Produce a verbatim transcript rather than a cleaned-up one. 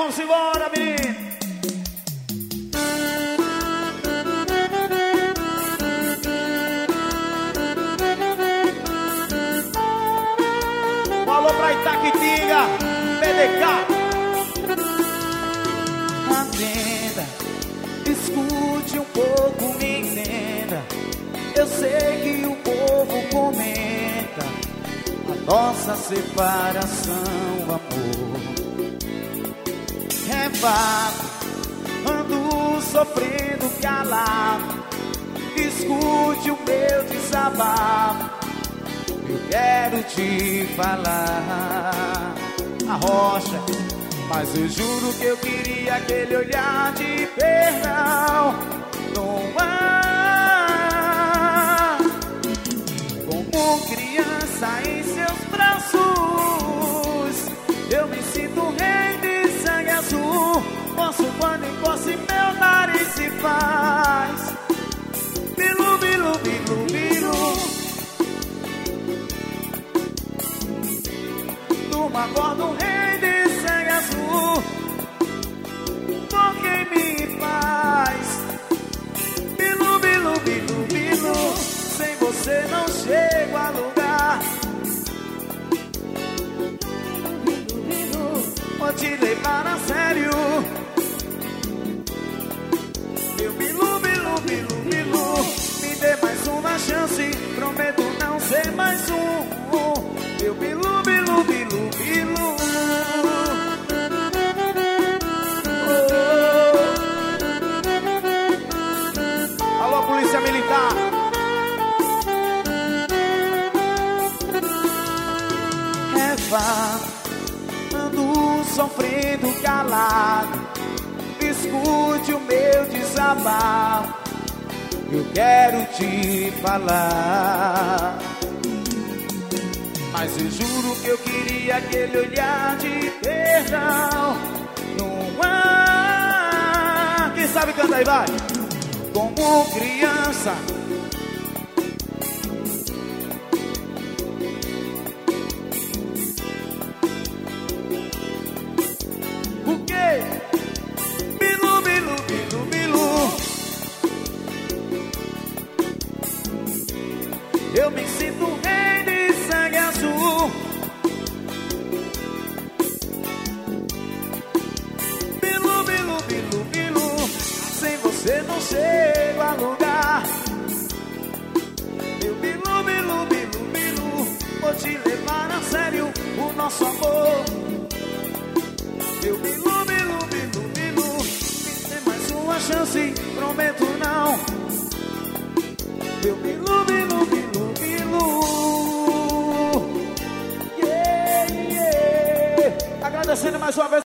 vamos embora, menino. Um alô pra Itaquitinga, B D K. Atenda, escute um pouco, me entenda. Eu sei que o povo comenta a nossa separação, amor. É vago, ando sofrendo calado. Escute o meu desabafo, eu quero te falar. A rocha, mas eu juro que eu queria aquele olhar de perdão. Não há como criança em seus braços. Eu me sinto rei de sangue azul. Posso quando encosto em meu nariz se faz bilu, bilu, bilu, bilu. Durma, acorda um rei de sangue azul. Por quem me faz bilu, bilu, bilu, bilu. Sem você não chego a lugar. Bilu, bilu. Vou te levar a sério. Meu bilu, bilu, bilu, bilu. Me dê mais uma chance, prometo não ser mais um. Meu bilu, bilu, bilu, bilu. Oh. Alô, Polícia Militar. É fato, ando sofrendo calado. Escute o meu desabafo, eu quero te falar. Mas eu juro que eu queria aquele olhar de perdão. Não há. Quem sabe canta aí, vai. Como criança. O quê? Bilu, bilu, bilu, bilu. Eu me sinto rei de sangue azul. Bilu, bilu, bilu, bilu. Sem você não chego a lugar. Meu bilu, bilu, bilu, bilu. Vou te levar a sério o nosso amor. Meu bilu, bilu, bilu, bilu. Me dê mais uma chance, prometo não. Meu bilu, bilu, bilu, bilu. Yeah, yeah. Agradecendo mais uma vez.